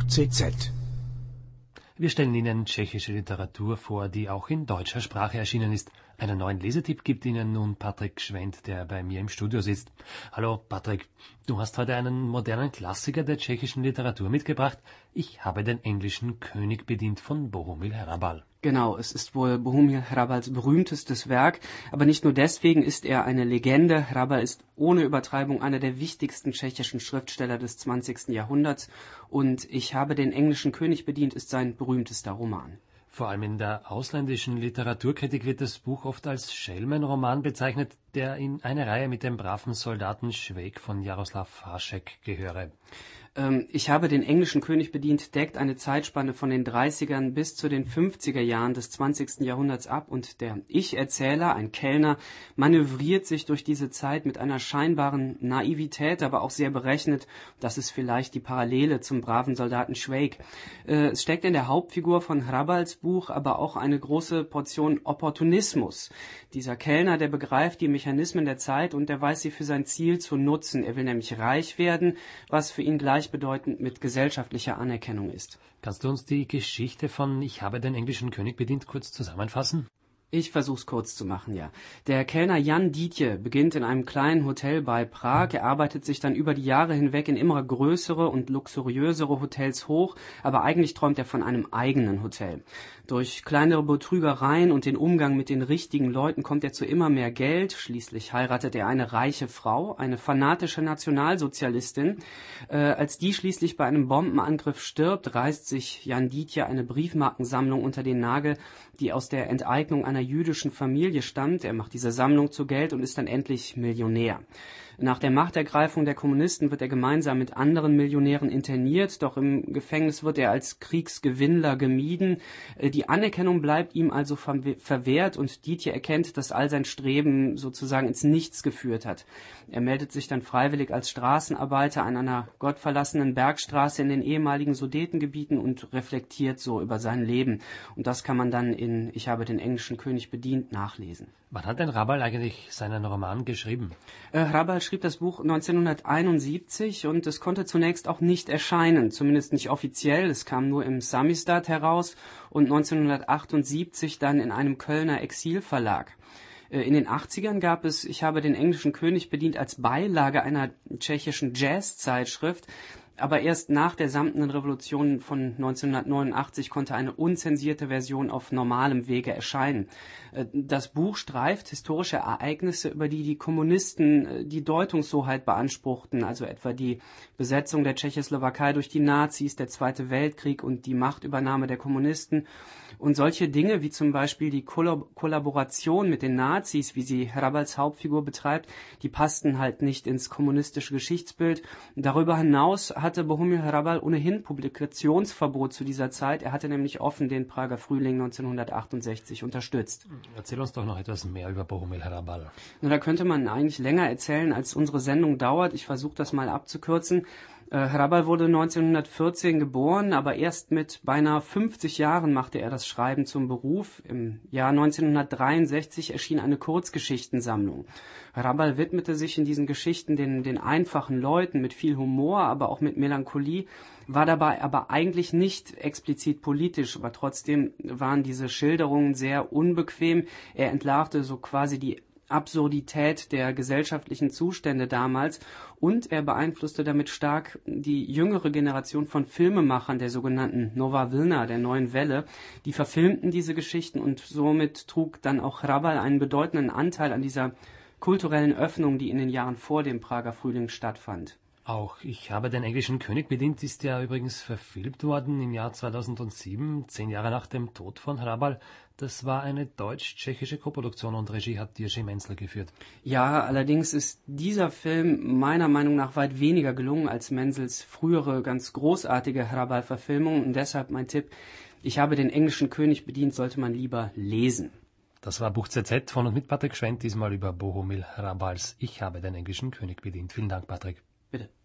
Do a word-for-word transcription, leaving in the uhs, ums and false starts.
C Z. Wir stellen Ihnen tschechische Literatur vor, die auch in deutscher Sprache erschienen ist. Einen neuen Lesetipp gibt Ihnen nun Patrick Schwendt, der bei mir im Studio sitzt. Hallo Patrick, du hast heute einen modernen Klassiker der tschechischen Literatur mitgebracht. Ich habe den englischen König bedient von Bohumil Hrabal. Genau, es ist wohl Bohumil Hrabals berühmtestes Werk, aber nicht nur deswegen ist er eine Legende. Hrabal ist ohne Übertreibung einer der wichtigsten tschechischen Schriftsteller des zwanzigsten Jahrhunderts und Ich habe den englischen König bedient ist sein berühmtester Roman. Vor allem in der ausländischen Literaturkritik wird das Buch oft als Schelmenroman bezeichnet, der in eine Reihe mit dem braven Soldaten Švejk von Jaroslav Hašek gehöre. Ähm, Ich habe den englischen König bedient deckt eine Zeitspanne von den dreißigern bis zu den fünfziger Jahren des zwanzigsten Jahrhunderts ab und der Ich-Erzähler, ein Kellner, manövriert sich durch diese Zeit mit einer scheinbaren Naivität, aber auch sehr berechnet. Das ist vielleicht die Parallele zum braven Soldaten Švejk. Äh, Es steckt in der Hauptfigur von Hrabals Buch aber auch eine große Portion Opportunismus. Dieser Kellner, der begreift die Mechanismen der Zeit und der weiß sie für sein Ziel zu nutzen. Er will nämlich reich werden, was für ihn gleichbedeutend mit gesellschaftlicher Anerkennung ist. Kannst du uns die Geschichte von Ich habe den englischen König bedient kurz zusammenfassen? Ich versuch's kurz zu machen, ja. Der Kellner Jan Dietje beginnt in einem kleinen Hotel bei Prag. Er arbeitet sich dann über die Jahre hinweg in immer größere und luxuriösere Hotels hoch, aber eigentlich träumt er von einem eigenen Hotel. Durch kleinere Betrügereien und den Umgang mit den richtigen Leuten kommt er zu immer mehr Geld. Schließlich heiratet er eine reiche Frau, eine fanatische Nationalsozialistin. Äh, als die schließlich bei einem Bombenangriff stirbt, reißt sich Jan Dietje eine Briefmarkensammlung unter den Nagel, die aus der Enteignung einer jüdischen Familie stammt. Er macht diese Sammlung zu Geld und ist dann endlich Millionär. Nach der Machtergreifung der Kommunisten wird er gemeinsam mit anderen Millionären interniert, doch im Gefängnis wird er als Kriegsgewinnler gemieden. Die Anerkennung bleibt ihm also verwehrt und Dietje erkennt, dass all sein Streben sozusagen ins Nichts geführt hat. Er meldet sich dann freiwillig als Straßenarbeiter an einer gottverlassenen Bergstraße in den ehemaligen Sudetengebieten und reflektiert so über sein Leben. Und das kann man dann in Ich habe den englischen König bedient nachlesen. Wann hat denn Hrabal eigentlich seinen Roman geschrieben? Äh, Hrabal schrieb das Buch neunzehnhunderteinundsiebzig und es konnte zunächst auch nicht erscheinen, zumindest nicht offiziell. Es kam nur im Samizdat heraus und neunzehnhundertachtundsiebzig dann in einem Kölner Exilverlag. In den achtzigern gab es Ich habe den englischen König bedient als Beilage einer tschechischen Jazzzeitschrift. Aber erst nach der Samtenen Revolution von neunzehnhundertneunundachtzig konnte eine unzensierte Version auf normalem Wege erscheinen. Das Buch streift historische Ereignisse, über die die Kommunisten die Deutungshoheit beanspruchten, also etwa die Besetzung der Tschechoslowakei durch die Nazis, der Zweite Weltkrieg und die Machtübernahme der Kommunisten. Und solche Dinge wie zum Beispiel die Kollaboration mit den Nazis, wie sie Hrabals Hauptfigur betreibt, die passten halt nicht ins kommunistische Geschichtsbild. Darüber hinaus hatte Bohumil Hrabal ohnehin Publikationsverbot zu dieser Zeit. Er hatte nämlich offen den Prager Frühling neunzehnhundertachtundsechzig unterstützt. Erzähl uns doch noch etwas mehr über Bohumil Hrabal. Na, da könnte man eigentlich länger erzählen, als unsere Sendung dauert. Ich versuche das mal abzukürzen. Äh, Hrabal wurde neunzehnhundertvierzehn geboren, aber erst mit beinahe fünfzig Jahren machte er das Schreiben zum Beruf. Im Jahr neunzehnhundertdreiundsechzig erschien eine Kurzgeschichtensammlung. Hrabal widmete sich in diesen Geschichten den, den einfachen Leuten mit viel Humor, aber auch mit Melancholie, war dabei aber eigentlich nicht explizit politisch, aber trotzdem waren diese Schilderungen sehr unbequem. Er entlarvte so quasi die Absurdität der gesellschaftlichen Zustände damals und er beeinflusste damit stark die jüngere Generation von Filmemachern, der sogenannten Nova Vlna, der neuen Welle. Die verfilmten diese Geschichten und somit trug dann auch Hrabal einen bedeutenden Anteil an dieser kulturellen Öffnung, die in den Jahren vor dem Prager Frühling stattfand. Auch Ich habe den englischen König bedient ist ja übrigens verfilmt worden im Jahr zweitausendsieben, zehn Jahre nach dem Tod von Hrabal. Das war eine deutsch-tschechische Koproduktion und Regie hat Jiří Menzel geführt. Ja, allerdings ist dieser Film meiner Meinung nach weit weniger gelungen als Menzels frühere, ganz großartige Hrabal-Verfilmung und deshalb mein Tipp, Ich habe den englischen König bedient, sollte man lieber lesen. Das war Buch Z Z von und mit Patrick Schwendt, diesmal über Bohumil Hrabals Ich habe den englischen König bedient. Vielen Dank, Patrick. Bitte.